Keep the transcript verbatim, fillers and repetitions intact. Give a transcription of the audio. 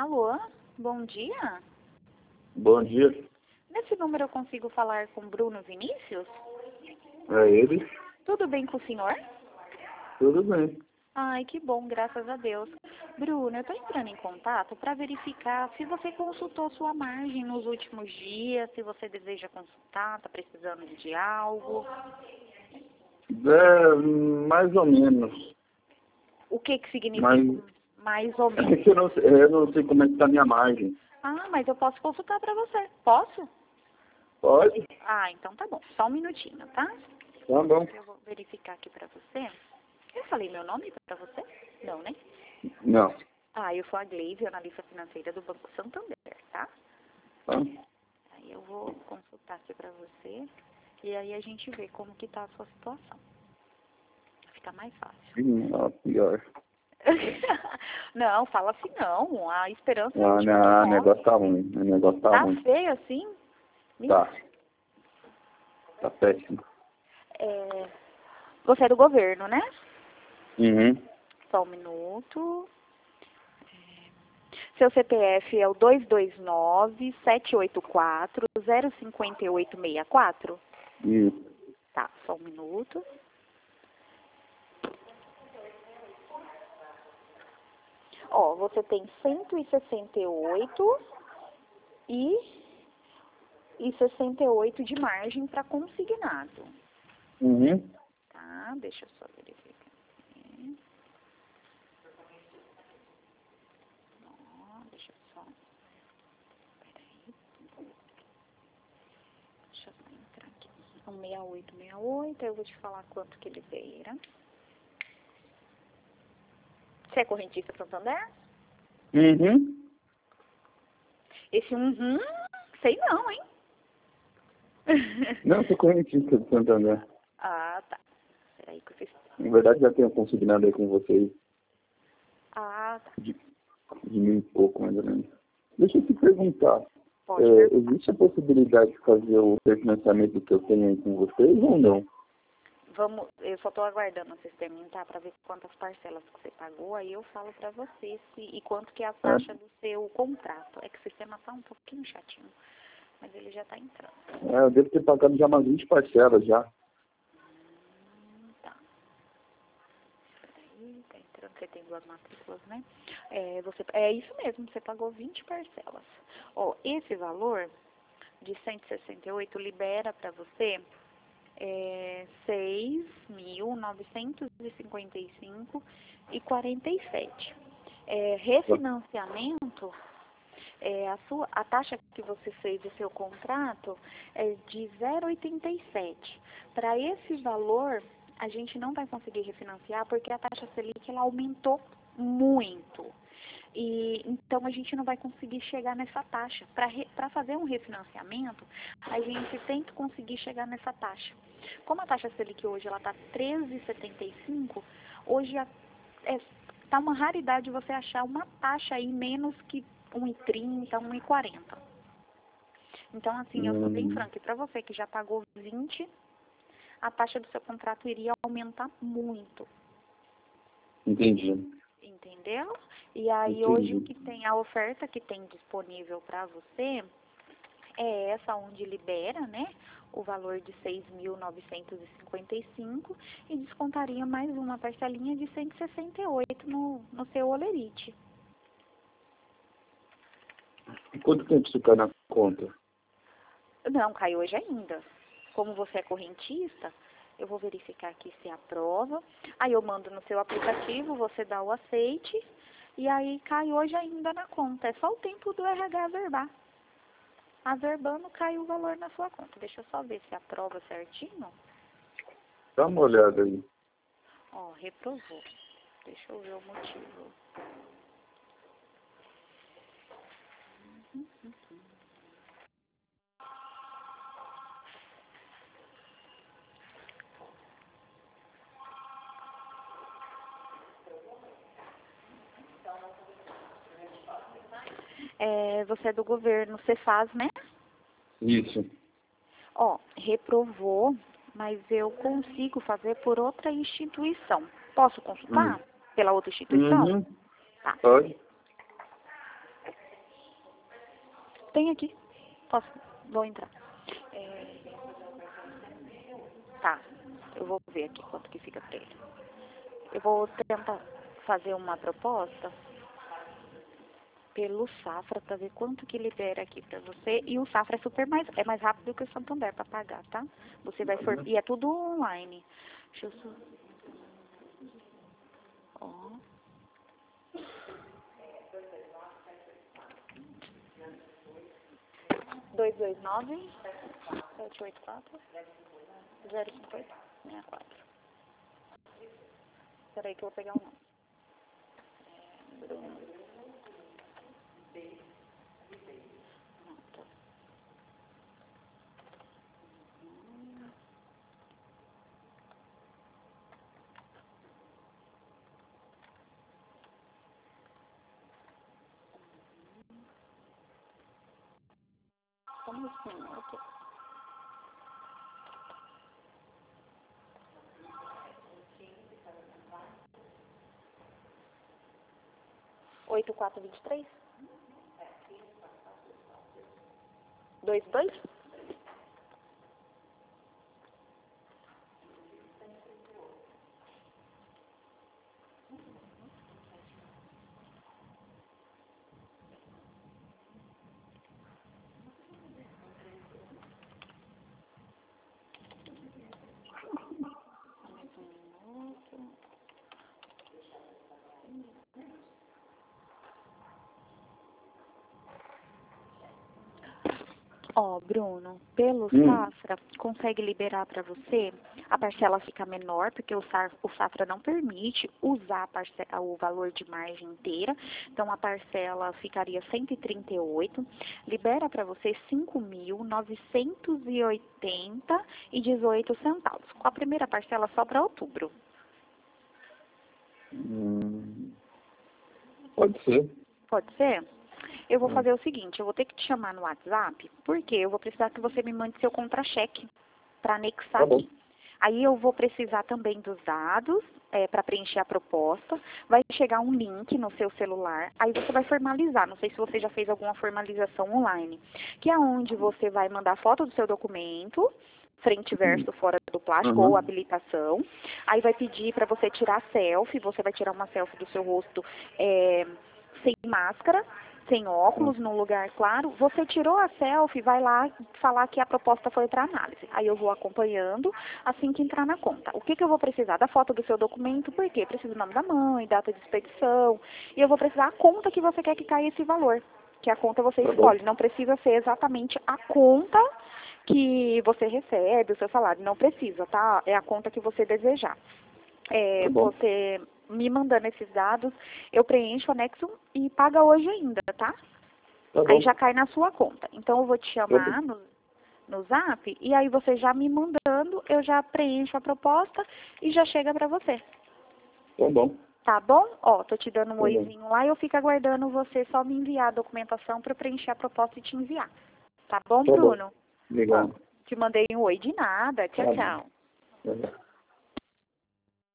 Alô, bom dia. Bom dia. Nesse número eu consigo falar com Bruno Vinícius? É ele? Tudo bem com o senhor? Tudo bem. Ai, que bom, graças a Deus. Bruno, eu estou entrando em contato para verificar se você consultou sua margem nos últimos dias, se você deseja consultar, está precisando de algo. É, mais ou menos. O que que significa Mas mais ou é menos? que eu não, sei- eu não sei como é que está a minha margem. Ah, mas eu posso consultar para você. Posso? Pode? Ah, então tá bom. Só um minutinho, tá? Tá bom. Eu vou verificar aqui para você. Eu falei meu nome para você? Não, né? Não. Ah, eu sou a Gleise, analista financeira do Banco Santander, tá? Tá? Aí eu vou consultar aqui pra você e aí a gente vê como que tá a sua situação. Fica mais fácil. Não, pior. Não, fala assim não. A esperança é a Ah, última que não, o morre. negócio tá ruim. O negócio tá, Tá ruim. feio assim? Tá. Tá péssimo. É, você é do governo, né? Uhum. Só um minuto. Seu C P F é o dois dois nove, sete oito quatro, zero cinco oito seis quatro? Isso. Tá, só um minuto. Ó, você tem cento e sessenta e oito e, e sessenta e oito de margem para consignado. Uhum. Tá, deixa eu só verificar aqui. Ó, deixa eu só. Peraí. Deixa eu só entrar aqui. Um seis oito seis oito, eu vou te falar quanto que ele veira. Você é correntista Santander? Uhum. Esse uhum, sei não, hein? Não, sou correntista do Santander. Ah, tá. Peraí que vocês... Na verdade, já tenho consignado aí com vocês Ah, tá. de, de mil e pouco, mais ou menos. Deixa eu te perguntar. Pode É, perguntar. existe a possibilidade de fazer o refinanciamento que eu tenho aí com vocês ou não? Vamos, eu só estou aguardando vocês terminar para ver quantas parcelas que você pagou, aí eu falo para você se, e quanto que é a taxa É, do seu contrato. É que o sistema está um pouquinho chatinho, mas ele já está entrando. é, eu devo ter pagado já umas vinte parcelas já. Hum, tá. Peraí, tá entrando, você tem duas matrículas, né? É, você, é isso mesmo, você pagou vinte parcelas. Ó, esse valor de cento e sessenta e oito libera para você é, seis mil novecentos e cinquenta e cinco e quarenta e sete. É, refinanciamento, é, a, sua, a taxa que você fez do seu contrato é de zero vírgula oitenta e sete. Para esse valor, a gente não vai conseguir refinanciar porque a taxa Selic ela aumentou muito. E, então, a gente não vai conseguir chegar nessa taxa. Para fazer um refinanciamento, a gente tem que conseguir chegar nessa taxa. Como a taxa Selic hoje está treze vírgula setenta e cinco, hoje está é, tá uma raridade você achar uma taxa aí menos que um vírgula trinta, um vírgula quarenta. Então, assim, eu sou bem Hum, franca. E para você que já pagou vinte, a taxa do seu contrato iria aumentar muito. entendi. Entendeu? E aí hoje o Entendi. que tem, a oferta que tem disponível para você é essa onde libera, né, o valor de seis mil novecentos e cinquenta e cinco e descontaria mais uma parcelinha de cento e sessenta e oito no, no seu olerite. E quanto tempo isso cai na conta? Não, cai hoje ainda. Como você é correntista, eu vou verificar aqui se aprova. Aí eu mando no seu aplicativo, você dá o aceite e aí cai hoje ainda na conta. É só o tempo do R H averbar. Averbando, cai o valor na sua conta. Deixa eu só ver se aprova certinho. Dá uma olhada aí. Ó, reprovou. Deixa eu ver o motivo. É, você é do governo, você faz, né? Isso. Ó, reprovou, mas eu consigo fazer por outra instituição. Posso Hum. consultar pela outra instituição? Uhum. Tá. Pode? Tem aqui. Posso? Vou entrar. É... Tá. Eu vou ver aqui quanto que fica pra ele. Eu vou tentar fazer uma proposta pelo Safra para ver quanto que libera aqui para você. E o Safra é super mais, é mais rápido que o Santander para pagar, tá? Você vai for, e é tudo online. Deixa eu só... Ó. dois dois nove, sete oito quatro, zero cinco oito, seis quatro. Espera aí que eu vou pegar o nome. É, Bruno. Não, tá. Como assim? Ok. oito quatro dois três? dois dois? Ó, Bruno, pelo Hum. Safra, consegue liberar para você, a parcela fica menor, porque o Safra, o Safra não permite usar a parcela, o valor de margem inteira, então a parcela ficaria cento e trinta e oito, libera para você cinco mil novecentos e oitenta e dezoito centavos, com a primeira parcela só para outubro. Hum. Pode ser. Pode ser? Eu vou fazer o seguinte, eu vou ter que te chamar no WhatsApp, porque eu vou precisar que você me mande seu contra-cheque para anexar Tá bom. aqui. Aí eu vou precisar também dos dados é, para preencher a proposta. Vai chegar um link no seu celular, aí você vai formalizar. Não sei se você já fez alguma formalização online, que é onde você vai mandar foto do seu documento, frente e verso fora do plástico Uhum. ou habilitação. Aí vai pedir para você tirar selfie, você vai tirar uma selfie do seu rosto é, sem máscara, sem óculos, num lugar claro. Você tirou a selfie, vai lá falar que a proposta foi para análise. Aí eu vou acompanhando assim que entrar na conta. O que, que eu vou precisar? Da foto do seu documento, por quê? Preciso do nome da mãe, data de expedição, e eu vou precisar a conta que você quer que caia esse valor, que a conta você Tá escolhe. bom. Não precisa ser exatamente a conta que você recebe, o seu salário. Não precisa, tá? É a conta que você desejar. É, Tá bom. você me mandando esses dados, eu preencho o anexo e paga hoje ainda, tá? Tá Aí bom. já cai na sua conta. Então eu vou te Tá bom. chamar no, no Zap e aí você já me mandando, eu já preencho a proposta e já chega pra você. Tá bom. Tá bom? Ó, tô te dando um Tá bom. oizinho lá e eu fico aguardando você só me enviar a documentação pra preencher a proposta e te enviar. Tá bom, Tá bom. Bruno? Ó, Obrigado. te mandei um oi de nada. Tchau, Tá bom. tchau. Tá bom.